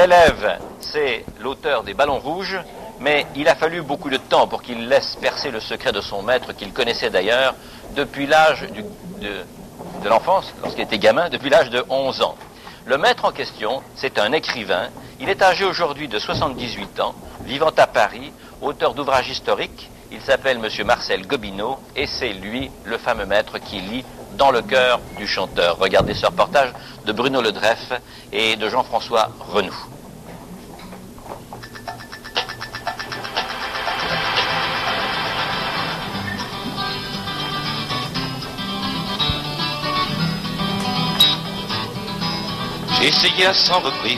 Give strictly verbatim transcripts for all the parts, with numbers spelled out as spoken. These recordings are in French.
L'élève, c'est l'auteur des Ballons Rouges, mais il a fallu beaucoup de temps pour qu'il laisse percer le secret de son maître, qu'il connaissait d'ailleurs depuis l'âge du- de, de l'enfance, lorsqu'il était gamin, depuis l'âge de onze ans. Le maître en question, c'est un écrivain. Il est âgé aujourd'hui de soixante-dix-huit ans, vivant à Paris, auteur d'ouvrages historiques. Il s'appelle Monsieur Marcel Gobineau et c'est lui, le fameux maître, qui lit Dans le cœur du chanteur. Regardez ce reportage de Bruno Ledreff et de Jean-François Renoux. J'ai essayé à cent reprises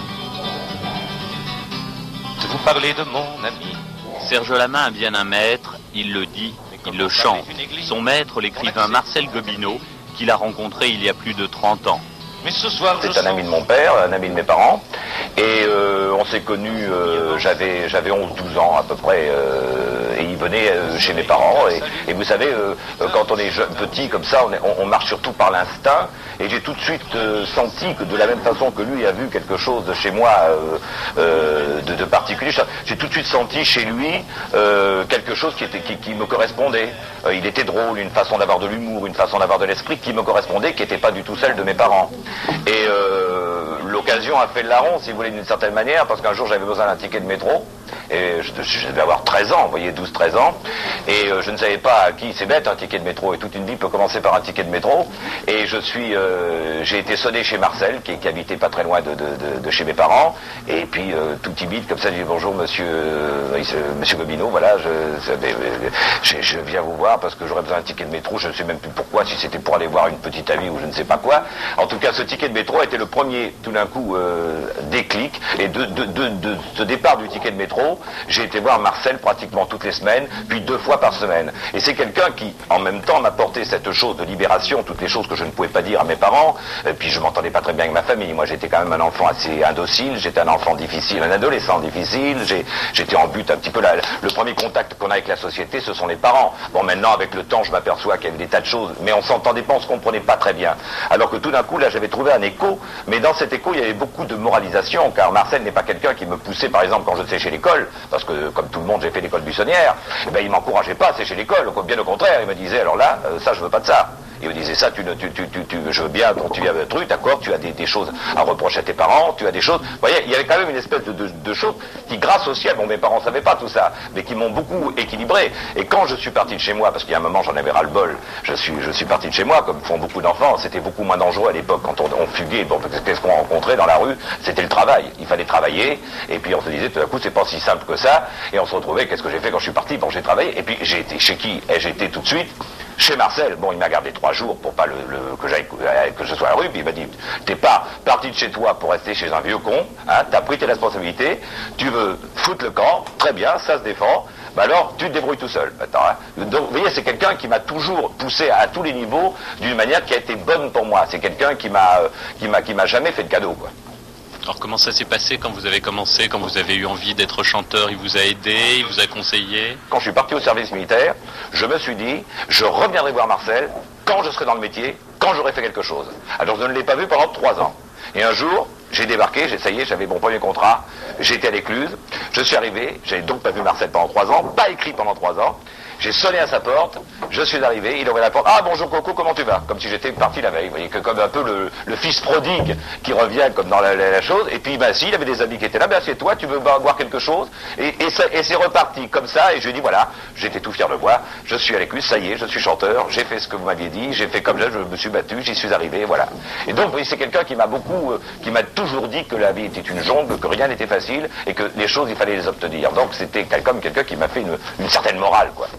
de vous parler de mon ami. Serge Lamain a bien un maître, il le dit, il le chante. Son maître, l'écrivain Marcel Gobineau, qu'il a rencontré il y a plus de trente ans. Mais ce soir, C'est un ami de mon père, un ami de mes parents. Et euh, on s'est connus, euh, j'avais j'avais onze douze ans à peu près, euh, et il venait euh, chez mes parents. Et, et vous savez, euh, quand on est jeune, petit comme ça, on, est, on, on marche surtout par l'instinct. Et j'ai tout de suite euh, senti que de la même façon que lui a vu quelque chose de chez moi euh, euh, de, de particulier, j'ai tout de suite senti chez lui euh, quelque chose qui, était, qui, qui me correspondait. Euh, il était drôle, une façon d'avoir de l'humour, une façon d'avoir de l'esprit qui me correspondait, qui n'était pas du tout celle de mes parents. Et euh, l'occasion a fait le larron, si vous voulez, d'une certaine manière, parce qu'un jour j'avais besoin d'un ticket de métro, et je, je devais avoir treize ans, vous voyez, douze treize ans, et euh, je ne savais pas à qui, c'est bête un ticket de métro, et toute une vie peut commencer par un ticket de métro, et je suis, euh, j'ai été sonné chez Marcel, qui, qui habitait pas très loin de, de, de, de chez mes parents, et puis euh, tout timide, comme ça, je dis bonjour monsieur, euh, monsieur Gobineau, voilà, je, je, je viens vous voir parce que j'aurais besoin d'un ticket de métro, je ne sais même plus pourquoi, si c'était pour aller voir une petite amie ou je ne sais pas quoi. En tout cas, ce ticket de métro a été le premier, tout d'un coup, euh, déclic, et de, de, de, de ce départ du ticket de métro, j'ai été voir Marcel pratiquement toutes les semaines, puis deux fois par semaine. Et c'est quelqu'un qui, en même temps, m'apportait cette chose de libération, toutes les choses que je ne pouvais pas dire à mes parents, et puis je m'entendais pas très bien avec ma famille. Moi, j'étais quand même un enfant assez indocile, j'étais un enfant difficile, un adolescent difficile, j'ai, j'étais en but un petit peu là. Le premier contact qu'on a avec la société, ce sont les parents. Bon, maintenant, avec le temps, je m'aperçois qu'il y avait des tas de choses, mais on s'entendait pas, on se comprenait pas très bien. Alors que tout d'un coup, là, j'avais trouvé un écho, mais dans cet écho, il y avait beaucoup de moralisation, car Marcel n'est pas quelqu'un qui me poussait, par exemple, quand je séchais l'école, parce que, comme tout le monde, j'ai fait l'école buissonnière, eh ben, il m'encourageait pas à sécher l'école, bien au contraire, il me disait, alors là, euh, ça, je veux pas de ça. Il me disait ça, tu, tu, tu, tu, tu, je veux bien continuer à un truc, d'accord, tu as des, des choses à reprocher à tes parents, tu as des choses, vous voyez, il y avait quand même une espèce de, de, de choses qui, grâce au ciel, bon, mes parents savaient pas tout ça, mais qui m'ont beaucoup équilibré. Et quand je suis parti de chez moi, parce qu'il y a un moment, j'en avais ras-le-bol, je suis, je suis parti de chez moi, comme font beaucoup d'enfants, c'était beaucoup moins dangereux à l'époque, quand on, on fuguait, bon, qu'est-ce qu'on rencontrait dans la rue? C'était le travail. Il fallait travailler, et puis on se disait, tout d'un coup, c'est pas si simple que ça, et on se retrouvait, qu'est-ce que j'ai fait quand je suis parti? Bon, j'ai travaillé, et puis j'ai été chez qui? Et j'ai été tout de suite chez Marcel. Bon, il m'a gardé trois jours pour pas le, le, que j'aille, que je sois à la rue, puis il m'a dit, t'es pas parti de chez toi pour rester chez un vieux con, hein, t'as pris tes responsabilités, tu veux foutre le camp, très bien, ça se défend, bah alors, tu te débrouilles tout seul. Attends, hein. Donc, vous voyez, c'est quelqu'un qui m'a toujours poussé à, à tous les niveaux d'une manière qui a été bonne pour moi. C'est quelqu'un qui m'a, euh, qui m'a, qui m'a jamais fait de cadeau, quoi. Alors comment ça s'est passé quand vous avez commencé, quand vous avez eu envie d'être chanteur? Il vous a aidé, il vous a conseillé? Quand je suis parti au service militaire, je me suis dit, je reviendrai voir Marcel quand je serai dans le métier, quand j'aurai fait quelque chose. Alors je ne l'ai pas vu pendant trois ans. Et un jour, j'ai débarqué, j'ai, ça y est, j'avais mon premier contrat, j'étais à l'Écluse, je suis arrivé, j'avais donc pas vu Marcel pendant trois ans, pas écrit pendant trois ans, j'ai sonné à sa porte, je suis arrivé, il ouvrait la porte, ah bonjour Coco, comment tu vas? Comme si j'étais parti la veille, vous voyez, que comme un peu le, le fils prodigue qui revient comme dans la, la, la chose, et puis ben si, il avait des amis qui étaient là, ben c'est toi, tu veux boire quelque chose? Et, et, ça, et c'est reparti comme ça, et je lui ai dit voilà, j'étais tout fier de moi, je suis à l'Écluse, ça y est, je suis chanteur, j'ai fait ce que vous m'aviez dit, j'ai fait comme ça, je me suis battu, j'y suis arrivé, voilà. Et donc, vous voyez, c'est quelqu'un qui m'a beaucoup, euh, qui m'a toujours dit que la vie était une jungle, que rien n'était facile, et que les choses, il fallait les obtenir. Donc c'était comme quelqu'un qui m'a fait une, une certaine morale, quoi.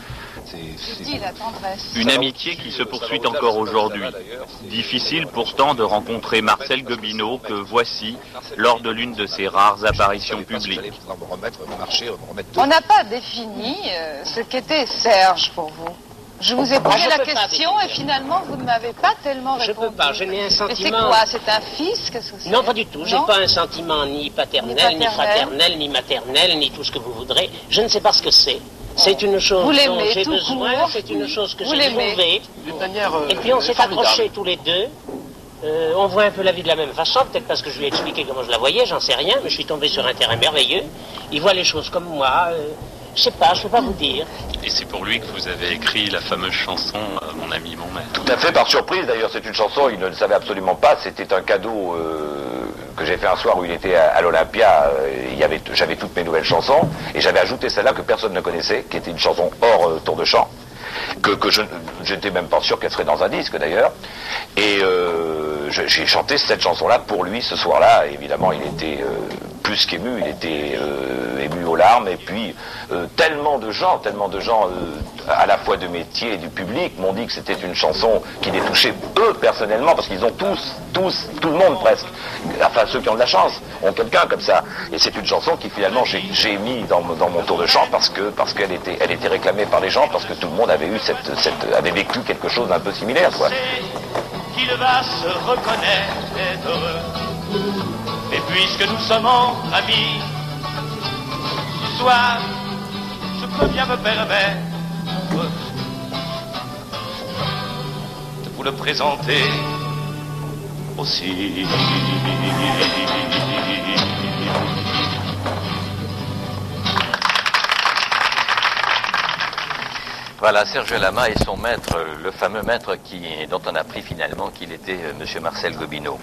Une amitié qui se poursuit encore aujourd'hui. Difficile pourtant de rencontrer Marcel Gobineau que voici lors de l'une de ses rares apparitions publiques. On n'a pas défini euh, ce qu'était Serge pour vous. Je vous ai posé la question et finalement vous ne m'avez pas tellement répondu. Je peux pas, je n'ai un sentiment... Mais c'est quoi? C'est un fils? Qu'est-ce que c'est? Non, pas du tout. J'ai pas un sentiment ni paternel, ni, ni fraternel, ni maternel, ni tout ce que vous voudrez. Je ne sais pas ce que c'est. C'est une chose dont j'ai besoin, c'est une chose que j'ai trouvée. Et puis on s'est accrochés tous les deux. Euh, on voit un peu la vie de la même façon, peut-être parce que je lui ai expliqué comment je la voyais, j'en sais rien, mais je suis tombé sur un terrain merveilleux. Il voit les choses comme moi. Euh, je sais pas, je peux pas vous dire. Et c'est pour lui que vous avez écrit la fameuse chanson euh, Mon ami, mon maître. Tout à fait, par surprise d'ailleurs, c'est une chanson, il ne le savait absolument pas, c'était un cadeau euh, que j'ai fait un soir où il était à, à l'Olympia, euh, il y avait, j'avais toutes mes nouvelles chansons, et j'avais ajouté celle-là que personne ne connaissait, qui était une chanson hors euh, tour de chant, que, que je n'étais même pas sûr qu'elle serait dans un disque d'ailleurs, et euh, j'ai chanté cette chanson-là pour lui ce soir-là, évidemment il était... Euh, plus qu'ému, il était euh, ému aux larmes, et puis euh, tellement de gens, tellement de gens euh, à la fois de métier et du public m'ont dit que c'était une chanson qui les touchait eux personnellement, parce qu'ils ont tous, tous, tout le monde presque, enfin ceux qui ont de la chance, ont quelqu'un comme ça, et c'est une chanson qui finalement j'ai mis dans, dans mon tour de chant parce que parce qu'elle était, elle était réclamée par les gens, parce que tout le monde avait eu cette, cette avait vécu quelque chose d'un peu similaire, quoi. Qu'il va se reconnaître et heureux. Et puisque nous sommes amis, ce soir, je peux bien me permettre de vous le présenter aussi. Voilà, Serge Lama et son maître, le fameux maître qui, dont on a appris finalement qu'il était euh, monsieur Marcel Gobineau.